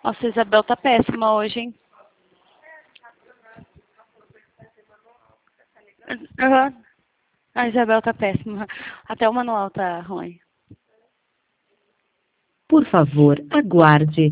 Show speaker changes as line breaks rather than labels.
Nossa, a Isabel tá péssima hoje, hein? Aham. A Isabel tá péssima. Até o manual tá ruim.
Por favor, aguarde.